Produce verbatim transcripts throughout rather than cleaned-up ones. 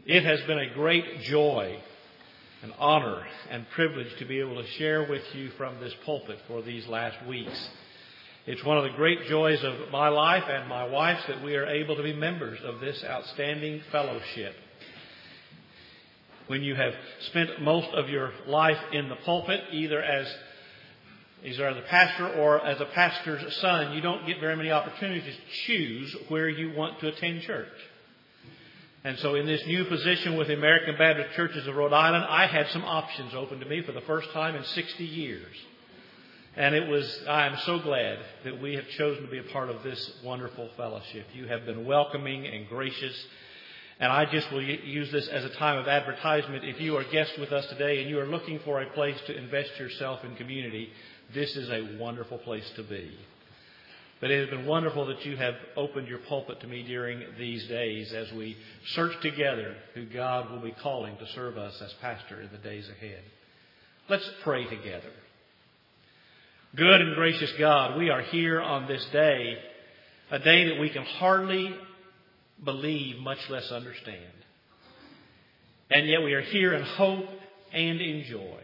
It has been a great joy, an honor, and privilege to be able to share with you from this pulpit for these last weeks. It's one of the great joys of my life and my wife's that we are able to be members of this outstanding fellowship. When you have spent most of your life in the pulpit, either as either as a pastor or as a pastor's son, you don't get very many opportunities to choose where you want to attend church. And so in this new position with the American Baptist Churches of Rhode Island, I had some options open to me for the first time in sixty years. And it was, I am so glad that we have chosen to be a part of this wonderful fellowship. You have been welcoming and gracious. And I just will use this as a time of advertisement. If you are a guest with us today and you are looking for a place to invest yourself in community, this is a wonderful place to be. But it has been wonderful that you have opened your pulpit to me during these days as we search together who God will be calling to serve us as pastor in the days ahead. Let's pray together. Good and gracious God, we are here on this day, a day that we can hardly believe, much less understand. And yet we are here in hope and in joy.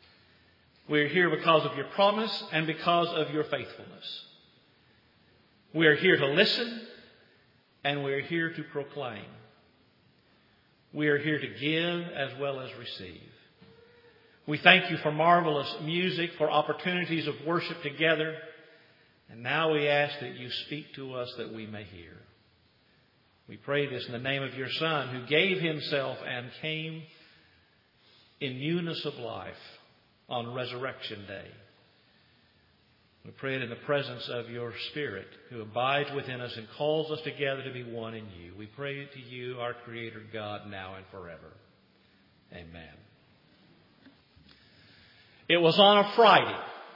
We are here because of your promise and because of your faithfulness. We are here to listen, and we are here to proclaim. We are here to give as well as receive. We thank you for marvelous music, for opportunities of worship together, and now we ask that you speak to us that we may hear. We pray this in the name of your Son, who gave himself and came in newness of life on Resurrection Day. We pray it in the presence of your Spirit, who abides within us and calls us together to be one in you. We pray it to you, our Creator God, now and forever. Amen. It was on a Friday,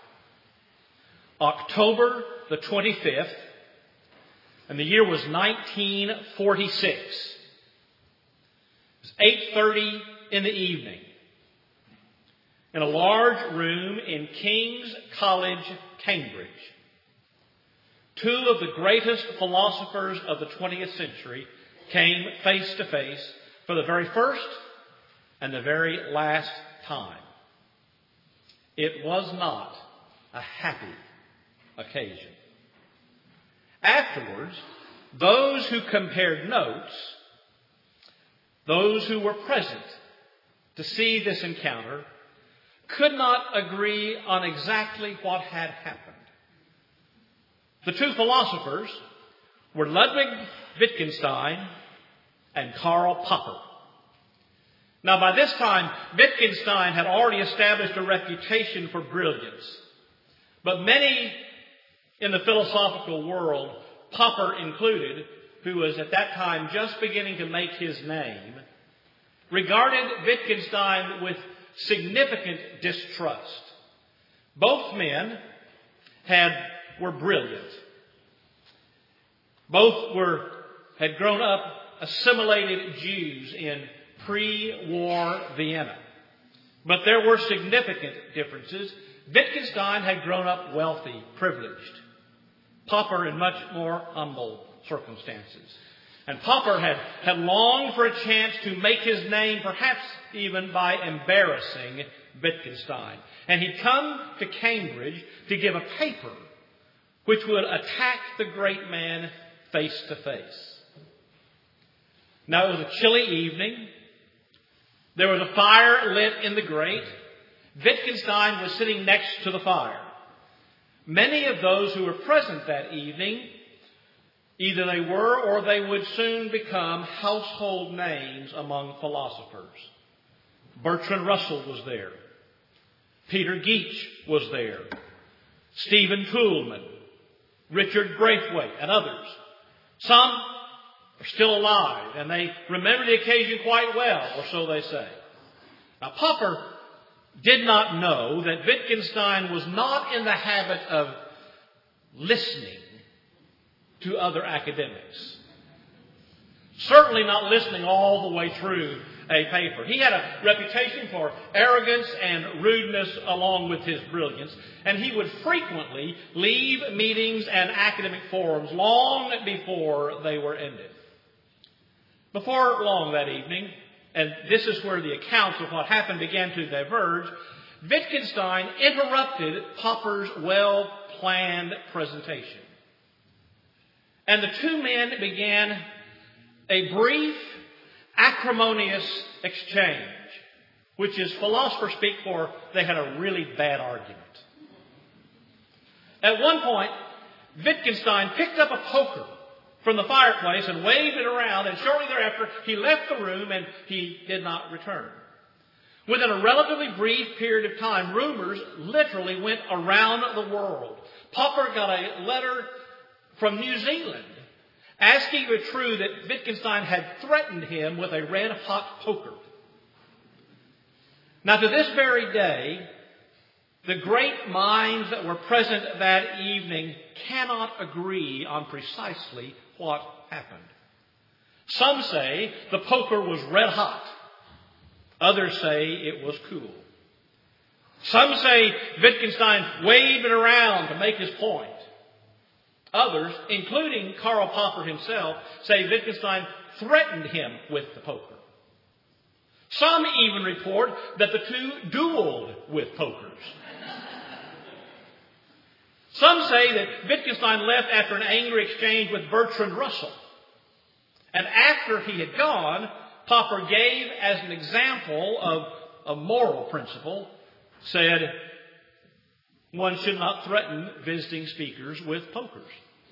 October the twenty-fifth, and the year was nineteen forty-six. It was eight thirty in the evening, in a large room in King's College, Cambridge. Two of the greatest philosophers of the twentieth century came face to face for the very first and the very last time. It was not a happy occasion. Afterwards, those who compared notes, those who were present to see this encounter, could not agree on exactly what had happened. The two philosophers were Ludwig Wittgenstein and Karl Popper. Now, by this time, Wittgenstein had already established a reputation for brilliance. But many in the philosophical world, Popper included, who was at that time just beginning to make his name, regarded Wittgenstein with significant distrust. Both men had were brilliant. Both were had grown up assimilated Jews in pre-war Vienna. But there were significant differences. Wittgenstein had grown up wealthy, privileged. Popper in much more humble circumstances. And Popper had, had longed for a chance to make his name, perhaps even by embarrassing Wittgenstein. And he'd come to Cambridge to give a paper which would attack the great man face to face. Now, it was a chilly evening. There was a fire lit in the grate. Wittgenstein was sitting next to the fire. Many of those who were present that evening, either they were or they would soon become household names among philosophers. Bertrand Russell was there. Peter Geach was there. Stephen Toulmin, Richard Braithwaite, and others. Some are still alive, and they remember the occasion quite well, or so they say. Now, Popper did not know that Wittgenstein was not in the habit of listening to other academics. Certainly not listening all the way through a paper. He had a reputation for arrogance and rudeness along with his brilliance, and he would frequently leave meetings and academic forums long before they were ended. Before long that evening, and this is where the accounts of what happened began to diverge, Wittgenstein interrupted Popper's well-planned presentation. And the two men began a brief, acrimonious exchange, which is philosopher speak for they had a really bad argument. At one point, Wittgenstein picked up a poker from the fireplace and waved it around, and shortly thereafter he left the room and he did not return. Within a relatively brief period of time, rumors literally went around the world. Popper got a letter from New Zealand asking if it was true that Wittgenstein had threatened him with a red-hot poker. Now, to this very day, the great minds that were present that evening cannot agree on precisely what happened. Some say the poker was red hot. Others say it was cool. Some say Wittgenstein waved it around to make his point. Others, including Karl Popper himself, say Wittgenstein threatened him with the poker. Some even report that the two dueled with pokers. Some say that Wittgenstein left after an angry exchange with Bertrand Russell. And after he had gone, Popper gave as an example of a moral principle, said, one should not threaten visiting speakers with pokers.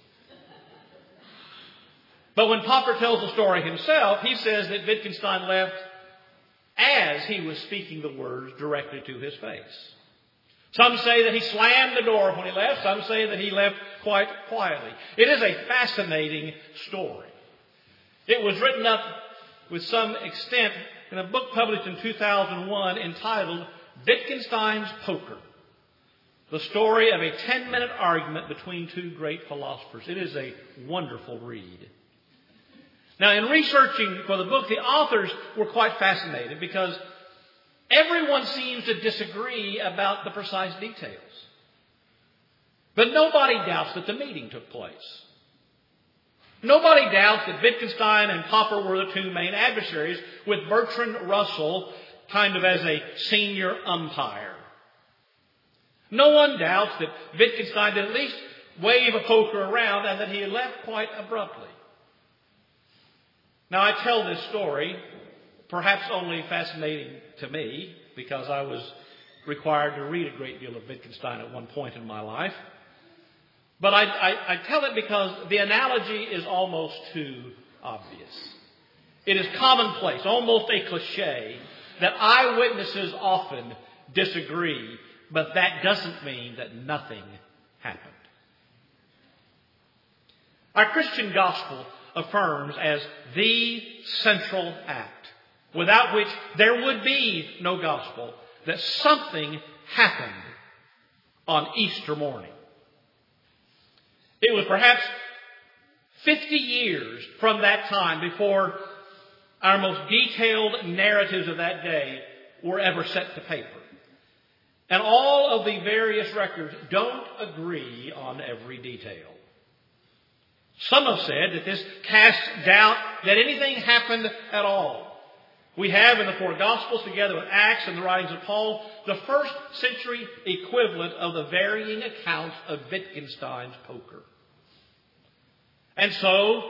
But when Popper tells the story himself, he says that Wittgenstein left as he was speaking the words directly to his face. Some say that he slammed the door when he left. Some say that he left quite quietly. It is a fascinating story. It was written up with some extent in a book published in two thousand one entitled Wittgenstein's Poker, the story of a ten-minute argument between two great philosophers. It is a wonderful read. Now, in researching for the book, the authors were quite fascinated because everyone seems to disagree about the precise details. But nobody doubts that the meeting took place. Nobody doubts that Wittgenstein and Popper were the two main adversaries, with Bertrand Russell kind of as a senior umpire. No one doubts that Wittgenstein did at least wave a poker around and that he had left quite abruptly. Now, I tell this story, perhaps only fascinating to me, because I was required to read a great deal of Wittgenstein at one point in my life. But I, I, I tell it because the analogy is almost too obvious. It is commonplace, almost a cliche, that eyewitnesses often disagree, but that doesn't mean that nothing happened. Our Christian gospel affirms as the central act, without which there would be no gospel, that something happened on Easter morning. It was perhaps fifty years from that time before our most detailed narratives of that day were ever set to paper. And all of the various records don't agree on every detail. Some have said that this casts doubt that anything happened at all. We have in the four Gospels, together with Acts and the writings of Paul, the first century equivalent of the varying accounts of Wittgenstein's poker. And so,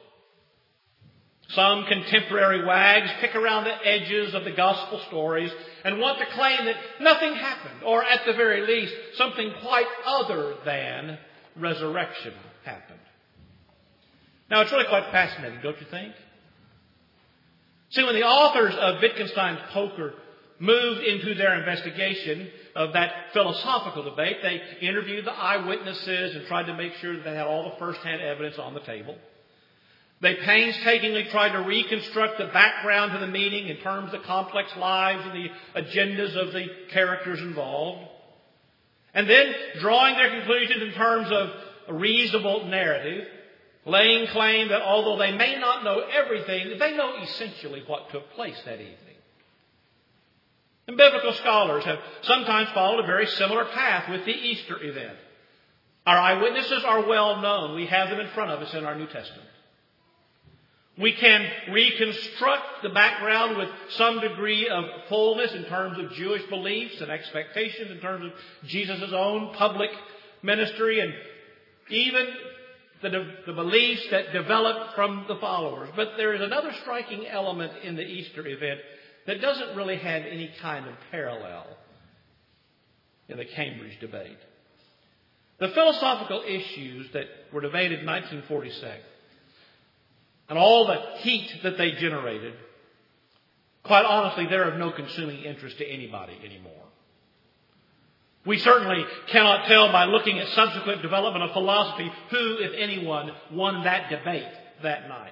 some contemporary wags pick around the edges of the Gospel stories and want to claim that nothing happened, or at the very least, something quite other than resurrection happened. Now, it's really quite fascinating, don't you think? See, when the authors of Wittgenstein's Poker moved into their investigation of that philosophical debate, they interviewed the eyewitnesses and tried to make sure that they had all the first-hand evidence on the table. They painstakingly tried to reconstruct the background to the meeting in terms of the complex lives and the agendas of the characters involved. And then, drawing their conclusions in terms of a reasonable narrative, laying claim that although they may not know everything, they know essentially what took place that evening. And biblical scholars have sometimes followed a very similar path with the Easter event. Our eyewitnesses are well known. We have them in front of us in our New Testament. We can reconstruct the background with some degree of fullness in terms of Jewish beliefs and expectations, in terms of Jesus' own public ministry, and even the, the beliefs that developed from the followers. But there is another striking element in the Easter event that doesn't really have any kind of parallel in the Cambridge debate. The philosophical issues that were debated in nineteen forty-six and all the heat that they generated, quite honestly, they're of no consuming interest to anybody anymore. We certainly cannot tell by looking at subsequent development of philosophy who, if anyone, won that debate that night.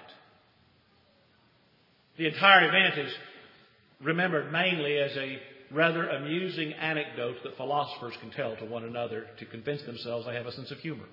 The entire event is remembered mainly as a rather amusing anecdote that philosophers can tell to one another to convince themselves they have a sense of humor.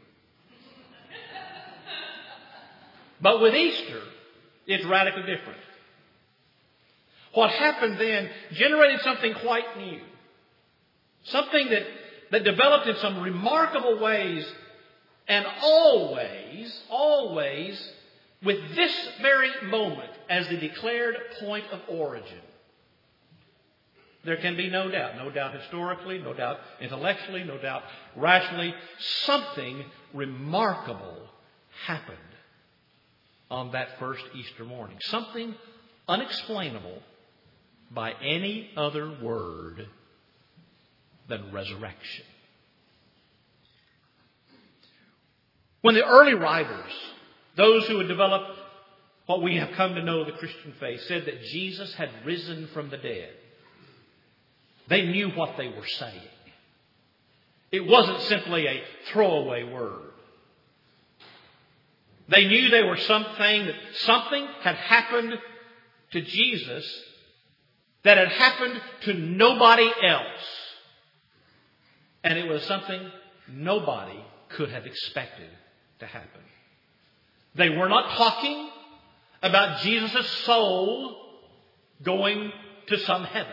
But with Easter, it's radically different. What happened then generated something quite new. Something that, that developed in some remarkable ways, and always, always, with this very moment as the declared point of origin. There can be no doubt, no doubt historically, no doubt intellectually, no doubt rationally, something remarkable happened on that first Easter morning. Something unexplainable by any other word than resurrection. When the early writers, those who had developed what we have come to know the Christian faith, said that Jesus had risen from the dead, they knew what they were saying. It wasn't simply a throwaway word. They knew they were something, that something had happened to Jesus that had happened to nobody else. And it was something nobody could have expected to happen. They were not talking about Jesus' soul going to some heaven.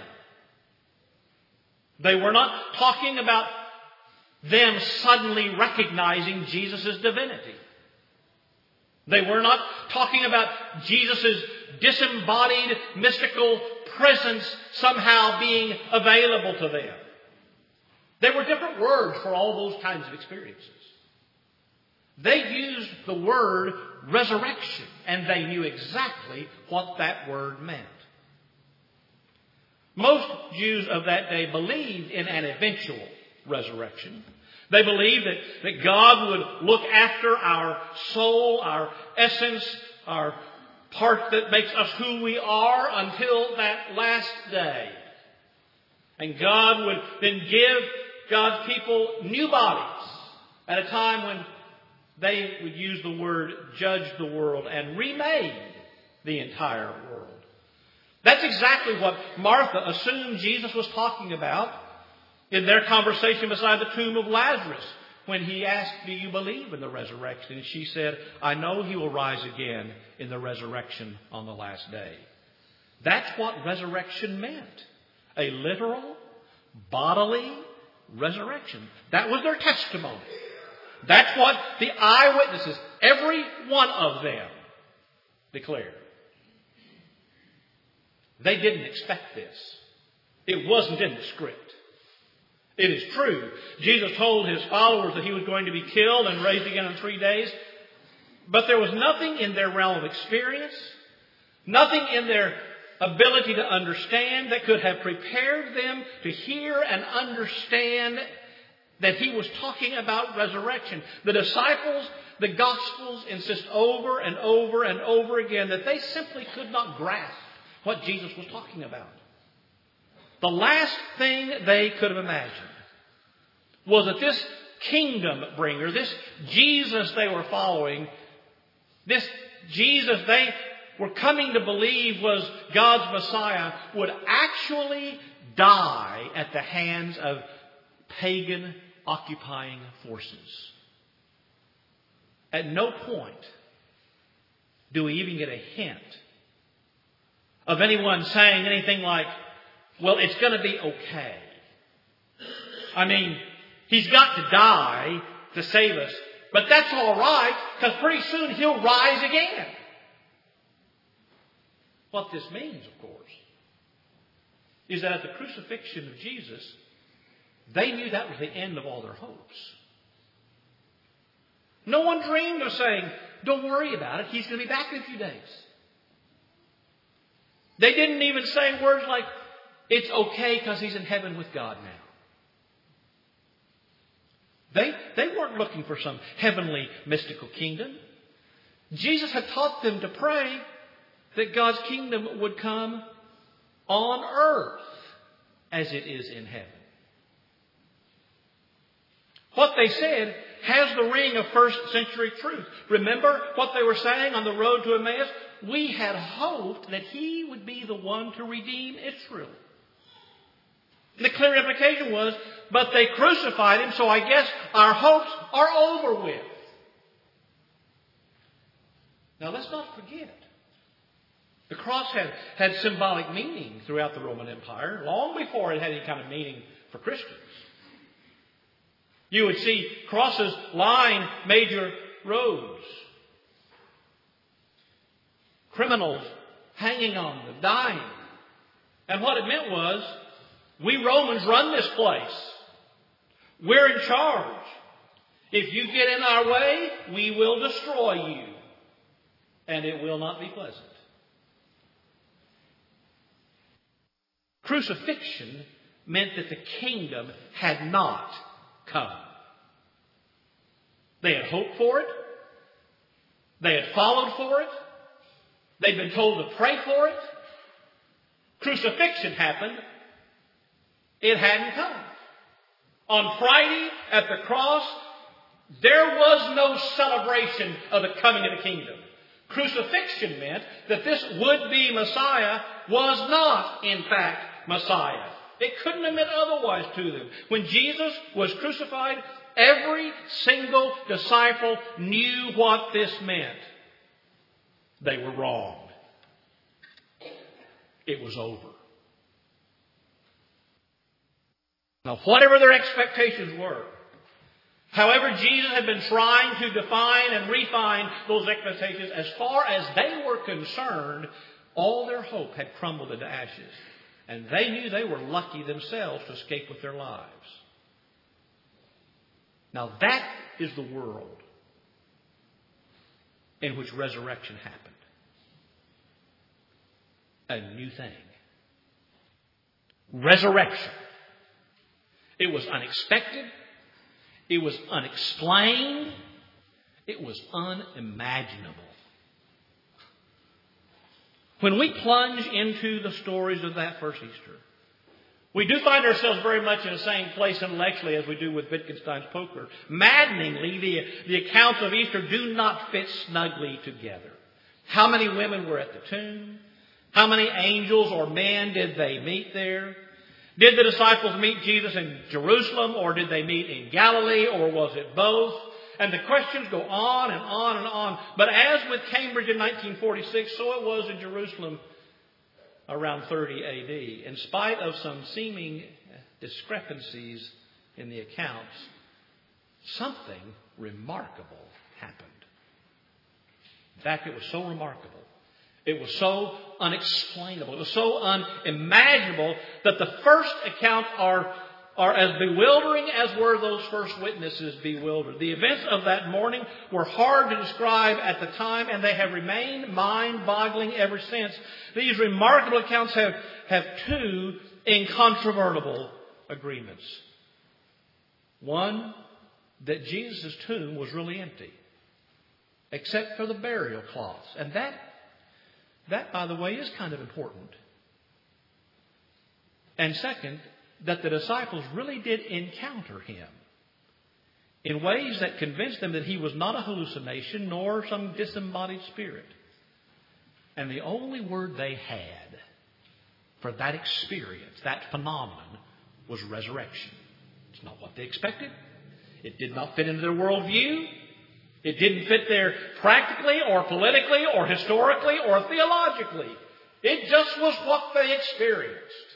They were not talking about them suddenly recognizing Jesus' divinity. They were not talking about Jesus' disembodied mystical presence somehow being available to them. There were different words for all those kinds of experiences. They used the word resurrection, and they knew exactly what that word meant. Most Jews of that day believed in an eventual resurrection. They believed that, that God would look after our soul, our essence, our part that makes us who we are until that last day. And God would then give God's people new bodies at a time when they would use the word judge the world and remade the entire world. That's exactly what Martha assumed Jesus was talking about in their conversation beside the tomb of Lazarus when he asked, "Do you believe in the resurrection?" And she said, "I know he will rise again in the resurrection on the last day." That's what resurrection meant. A literal, bodily resurrection. That was their testimony. That's what the eyewitnesses, every one of them, declared. They didn't expect this. It wasn't in the script. It is true. Jesus told his followers that he was going to be killed and raised again in three days. But there was nothing in their realm of experience, nothing in their ability to understand that could have prepared them to hear and understand that he was talking about resurrection. The disciples, the Gospels insist over and over and over again that they simply could not grasp what Jesus was talking about. The last thing they could have imagined was that this kingdom bringer, this Jesus they were following, this Jesus they were coming to believe was God's Messiah, would actually die at the hands of pagan occupying forces. At no point do we even get a hint of anyone saying anything like, "Well, it's going to be okay. I mean, he's got to die to save us, but that's all right because pretty soon he'll rise again." What this means, of course, is that at the crucifixion of Jesus, they knew that was the end of all their hopes. No one dreamed of saying, don't worry about it, he's going to be back in a few days. They didn't even say words like, it's okay because he's in heaven with God now. They, they weren't looking for some heavenly mystical kingdom. Jesus had taught them to pray that God's kingdom would come on earth as it is in heaven. What they said has the ring of first century truth. Remember what they were saying on the road to Emmaus? We had hoped that he would be the one to redeem Israel. The clear implication was, but they crucified him, so I guess our hopes are over with. Now let's not forget, the cross had, had symbolic meaning throughout the Roman Empire, long before it had any kind of meaning for Christians. You would see crosses line major roads. Criminals hanging on them, dying. And what it meant was, we Romans run this place. We're in charge. If you get in our way, we will destroy you. And it will not be pleasant. Crucifixion meant that the kingdom had not come. They had hoped for it. They had followed for it. They'd been told to pray for it. Crucifixion happened. It hadn't come. On Friday at the cross, there was no celebration of the coming of the kingdom. Crucifixion meant that this would-be Messiah was not, in fact, Messiah. It couldn't have meant otherwise to them. When Jesus was crucified, every single disciple knew what this meant. They were wrong. It was over. Now, whatever their expectations were, however Jesus had been trying to define and refine those expectations, as far as they were concerned, all their hope had crumbled into ashes. And they knew they were lucky themselves to escape with their lives. Now that is the world in which resurrection happened. A new thing. Resurrection. It was unexpected. It was unexplained. It was unimaginable. When we plunge into the stories of that first Easter, we do find ourselves very much in the same place intellectually as we do with Wittgenstein's poker. Maddeningly, the, the accounts of Easter do not fit snugly together. How many women were at the tomb? How many angels or men did they meet there? Did the disciples meet Jesus in Jerusalem, or did they meet in Galilee, or was it both? And the questions go on and on and on. But as with Cambridge in nineteen forty-six, so it was in Jerusalem around thirty A D. In spite of some seeming discrepancies in the accounts, something remarkable happened. In fact, it was so remarkable. It was so unexplainable. It was so unimaginable that the first accounts are, are as bewildering as were those first witnesses bewildered. The events of that morning were hard to describe at the time, and they have remained mind-boggling ever since. These remarkable accounts have, have two incontrovertible agreements. One, that Jesus' tomb was really empty, except for the burial cloths. And that That, by the way, is kind of important. And second, that the disciples really did encounter him in ways that convinced them that he was not a hallucination nor some disembodied spirit. And the only word they had for that experience, that phenomenon, was resurrection. It's not what they expected. It did not fit into their worldview. It didn't fit there practically or politically or historically or theologically. It just was what they experienced.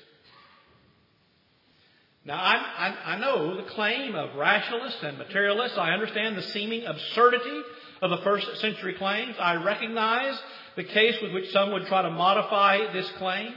Now, I, I, I know the claim of rationalists and materialists. I understand the seeming absurdity of the first century claims. I recognize the case with which some would try to modify this claim?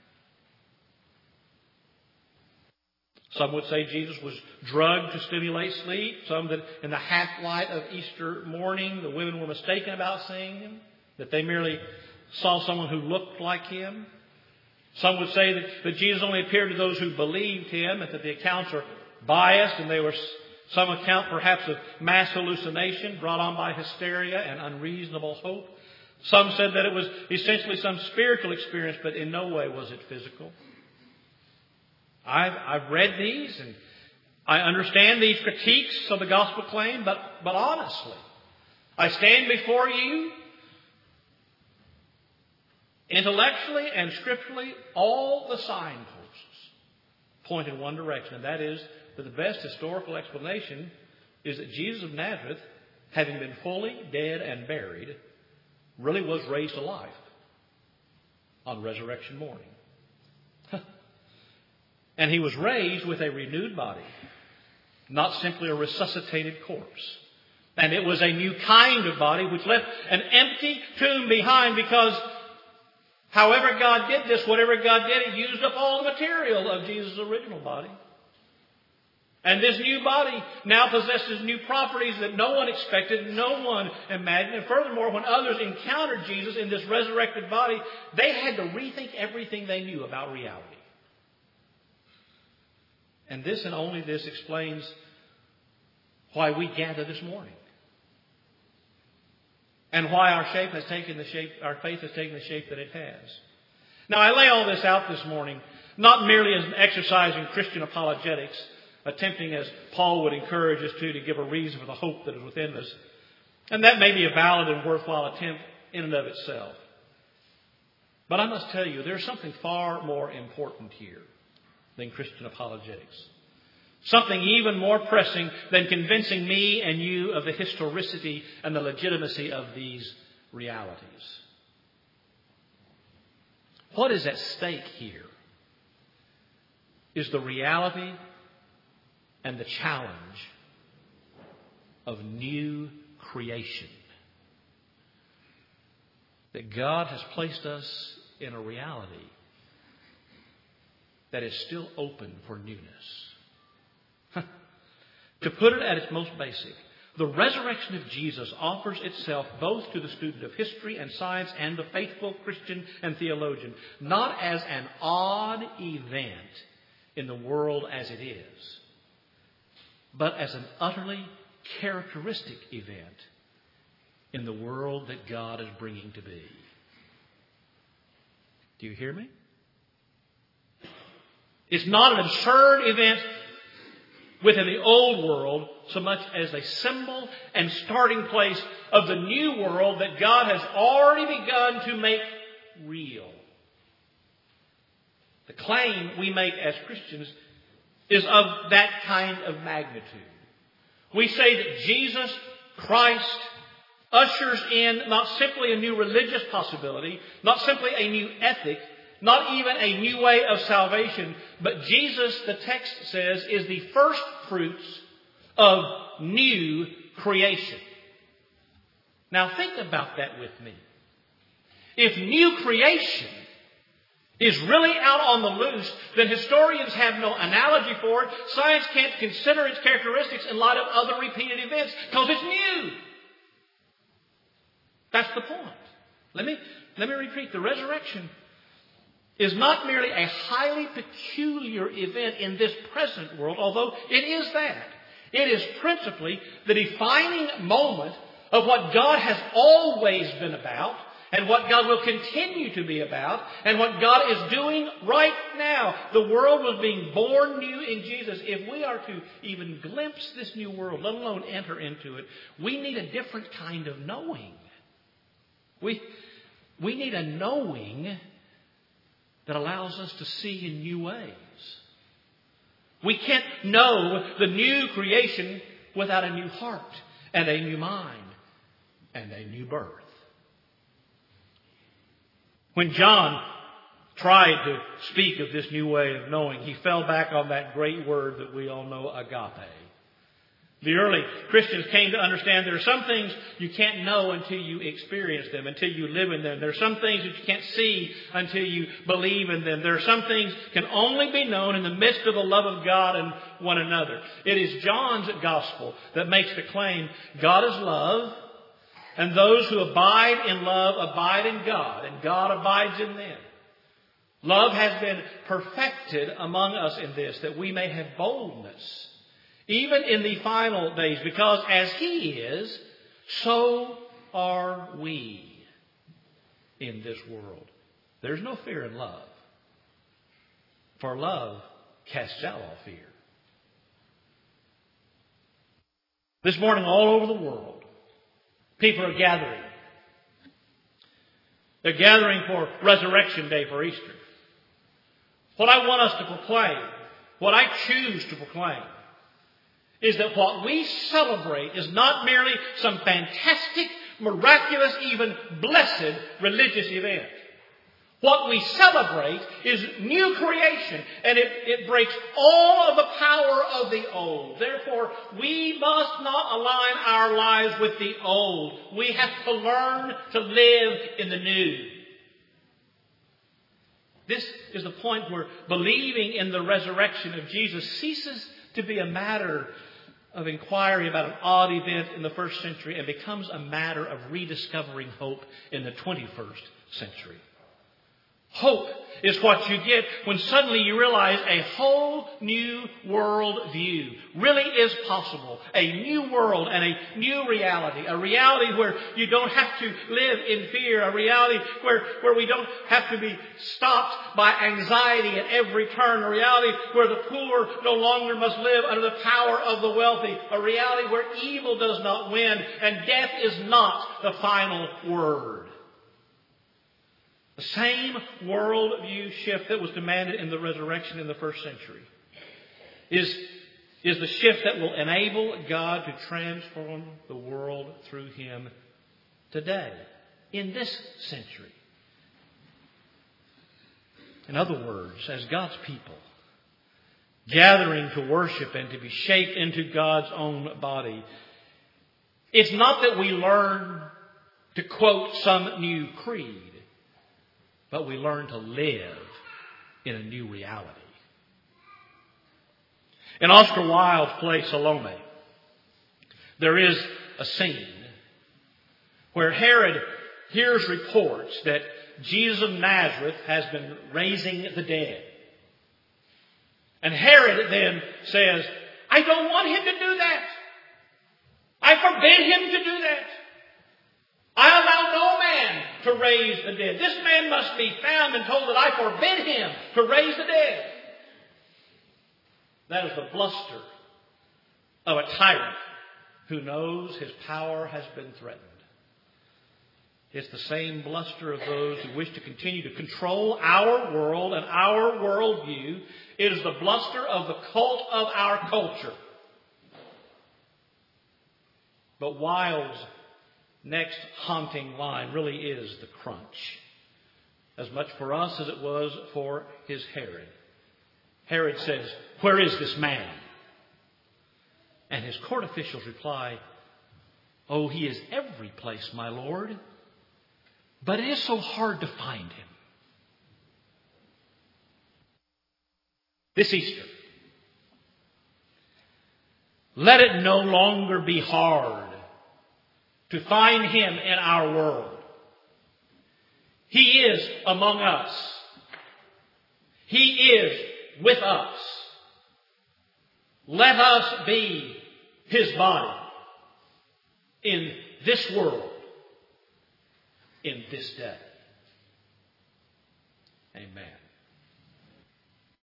Some would say Jesus was drugged to stimulate sleep. Some that in the half light of Easter morning, the women were mistaken about seeing him, that they merely saw someone who looked like him. Some would say that, that Jesus only appeared to those who believed him, and that the accounts are biased, and they were some account perhaps of mass hallucination brought on by hysteria and unreasonable hope. Some said that it was essentially some spiritual experience, but in no way was it physical. I've, I've read these, and I understand these critiques of the gospel claim, but, but honestly, I stand before you, intellectually and scripturally, all the signposts point in one direction, and that is that the best historical explanation is that Jesus of Nazareth, having been fully dead and buried, really was raised to life on resurrection morning. And he was raised with a renewed body, not simply a resuscitated corpse. And it was a new kind of body which left an empty tomb behind, because however God did this, whatever God did, it used up all the material of Jesus' original body. And this new body now possesses new properties that no one expected, no one imagined. And furthermore, when others encountered Jesus in this resurrected body, they had to rethink everything they knew about reality. And this and only this explains why we gather this morning, and why our shape has taken the shape, our faith has taken the shape that it has. Now, I lay all this out this morning, not merely as an exercise in Christian apologetics, attempting, as Paul would encourage us to, to give a reason for the hope that is within us. And that may be a valid and worthwhile attempt in and of itself. But I must tell you, there's something far more important here than Christian apologetics. Something even more pressing than convincing me and you of the historicity and the legitimacy of these realities. What is at stake here is the reality and the challenge of new creation. That God has placed us in a reality that is still open for newness. To put it at its most basic, the resurrection of Jesus offers itself both to the student of history and science and the faithful Christian and theologian, not as an odd event in the world as it is, but as an utterly characteristic event in the world that God is bringing to be. Do you hear me? It's not an absurd event within the old world so much as a symbol and starting place of the new world that God has already begun to make real. The claim we make as Christians is of that kind of magnitude. We say that Jesus Christ ushers in not simply a new religious possibility, not simply a new ethic, not even a new way of salvation, but Jesus, the text says, is the first fruits of new creation. Now think about that with me. If new creation is really out on the loose, then historians have no analogy for it. Science can't consider its characteristics in light of other repeated events because it's new. That's the point. Let me, let me repeat. The resurrection is not merely a highly peculiar event in this present world, although it is that. It is principally the defining moment of what God has always been about, and what God will continue to be about, and what God is doing right now. The world was being born new in Jesus. If we are to even glimpse this new world, let alone enter into it, we need a different kind of knowing. We, we need a knowing that allows us to see in new ways. We can't know the new creation without a new heart and a new mind and a new birth. When John tried to speak of this new way of knowing, he fell back on that great word that we all know, agape. The early Christians came to understand there are some things you can't know until you experience them, until you live in them. There are some things that you can't see until you believe in them. There are some things that can only be known in the midst of the love of God and one another. It is John's gospel that makes the claim, God is love, and those who abide in love abide in God, and God abides in them. Love has been perfected among us in this, that we may have boldness even in the final days, because as He is, so are we in this world. There's no fear in love, for love casts out all fear. This morning, all over the world, people are gathering. They're gathering for Resurrection Day, for Easter. What I want us to proclaim, what I choose to proclaim, is that what we celebrate is not merely some fantastic, miraculous, even blessed religious event. What we celebrate is new creation, and it, it breaks all of the power of the old. Therefore, we must not align our lives with the old. We have to learn to live in the new. This is the point where believing in the resurrection of Jesus ceases to be a matter of inquiry about an odd event in the first century and becomes a matter of rediscovering hope in the twenty-first century. Hope is what you get when suddenly you realize a whole new world view really is possible. A new world and a new reality. A reality where you don't have to live in fear. A reality where, where we don't have to be stopped by anxiety at every turn. A reality where the poor no longer must live under the power of the wealthy. A reality where evil does not win and death is not the final word. The same worldview shift that was demanded in the resurrection in the first century is, is the shift that will enable God to transform the world through Him today, in this century. In other words, as God's people, gathering to worship and to be shaped into God's own body, it's not that we learn to quote some new creed, but we learn to live in a new reality. In Oscar Wilde's play Salome, there is a scene where Herod hears reports that Jesus of Nazareth has been raising the dead. And Herod then says, I don't want him to do that. I forbid him to do that. I allow no man to raise the dead. This man must be found and told that I forbid him to raise the dead. That is the bluster of a tyrant who knows his power has been threatened. It's the same bluster of those who wish to continue to control our world and our worldview. It is the bluster of the cult of our culture. But Wilde's next haunting line really is the crunch, as much for us as it was for his Herod. Herod says, where is this man? And his court officials reply, oh, he is every place, my lord, but it is so hard to find him. This Easter, let it no longer be hard to find him in our world. He is among us. He is with us. Let us be his body in this world, in this day. Amen.